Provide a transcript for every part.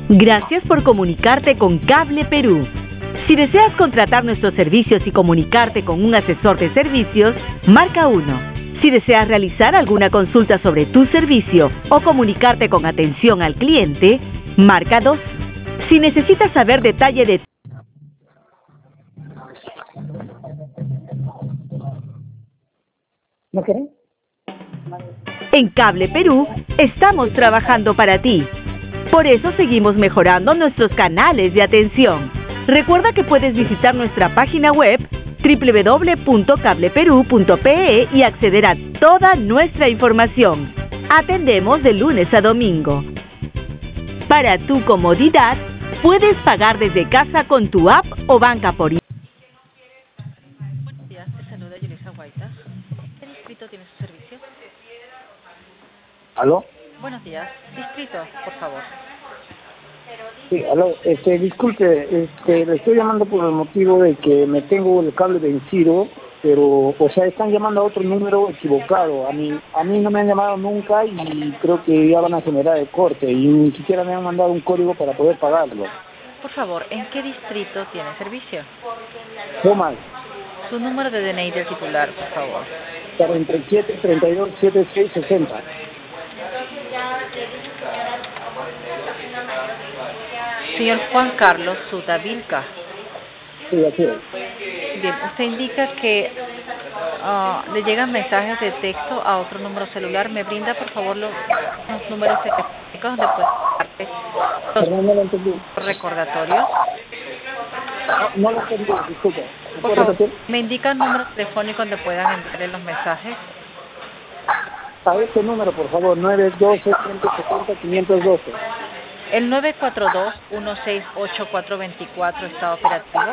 Gracias por comunicarte con Cable Perú. Si deseas contratar nuestros servicios y comunicarte con un asesor de servicios, marca 1. Si deseas realizar alguna consulta sobre tu servicio o comunicarte con atención al cliente, marca 2. Si necesitas saber detalle de... ¿No querés? En Cable Perú estamos trabajando para ti. Por eso seguimos mejorando nuestros canales de atención. Recuerda que puedes visitar nuestra página web www.cableperu.pe y acceder a toda nuestra información. Atendemos de lunes a domingo. Para tu comodidad, puedes pagar desde casa con tu app o banca por internet. Buenos días, te saluda Yulisa Guaitas. ¿Qué distrito tiene su servicio? ¿Aló? Buenos días, distrito, por favor. Sí, aló. Disculpe, le estoy llamando por el motivo de que me tengo el cable vencido, pero, están llamando a otro número equivocado. A mí no me han llamado nunca y creo que ya van a generar el corte y ni siquiera me han mandado un código para poder pagarlo. Por favor, ¿en qué distrito tiene servicio? Comas, Su número de DNI del titular, por favor. 47 32 76 60. Señor Juan Carlos Suta Vilca. Sí, así es. Bien, usted indica que le llegan mensajes de texto a otro número celular. ¿Me brinda, por favor, los números telefónicos donde puede darte Perdón, no lo entendí. los recordatorios? No lo entendí, disculpe. ¿Me Por puede favor, repetir? ¿me indica el número telefónico donde puedan enviarle los mensajes? A este número, por favor, 912 170 512. El 942-168-424 está operativo.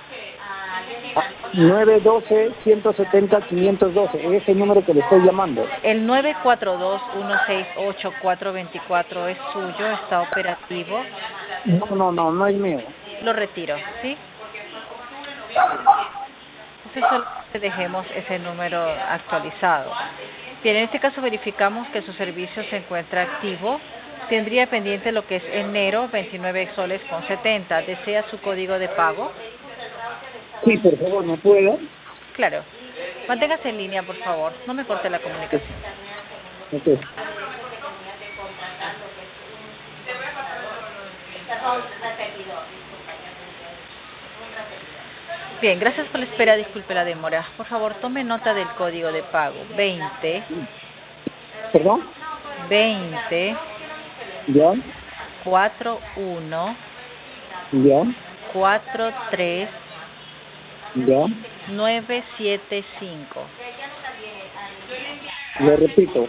912-170-512, es el número que le estoy llamando. El 942-168-424 es suyo, está operativo. No es mío. Lo retiro, ¿sí? Entonces solo dejemos ese número actualizado. Bien, en este caso verificamos que su servicio se encuentra activo. Tendría pendiente lo que es enero, 29 soles con 70. ¿Desea su código de pago? Sí, por favor, ¿me puede dar? Claro. Manténgase en línea, por favor. No me corte la comunicación. Ok. Bien, gracias por la espera. Disculpe la demora. Por favor, tome nota del código de pago. 20. ¿Perdón? 20. ¿Ya? 41. ¿Ya? 43. ¿Ya? 975. Le repito,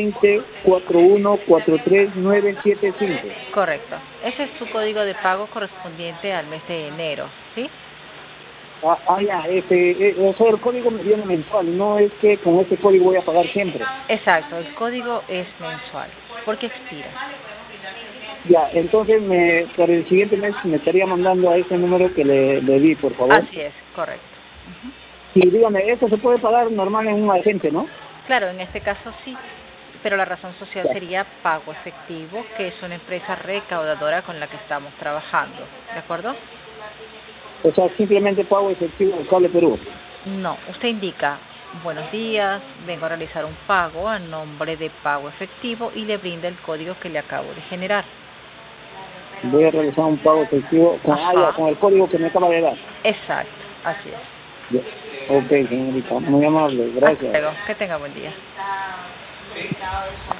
20-41-43-975. Correcto. Ese es su código de pago correspondiente al mes de enero, ¿sí? Ya, el código me viene mensual, no es que con ese código voy a pagar siempre. Exacto, el código es mensual, porque expira. Ya, entonces para el siguiente mes me estaría mandando a ese número que le di, por favor. Así es, correcto. Y dígame, eso se puede pagar normal en un agente, ¿no? Claro, en este caso sí, pero la razón social sería pago efectivo, que es una empresa recaudadora con la que estamos trabajando, ¿de acuerdo? O sea, simplemente pago efectivo del Cable Perú. No, usted indica, buenos días, vengo a realizar un pago a nombre de pago efectivo y le brinda el código que le acabo de generar. Voy a realizar un pago efectivo con el código que me acaba de dar. Exacto, así es. Ya. Ok, señorita, muy amable, gracias. Hasta luego, que tenga buen día.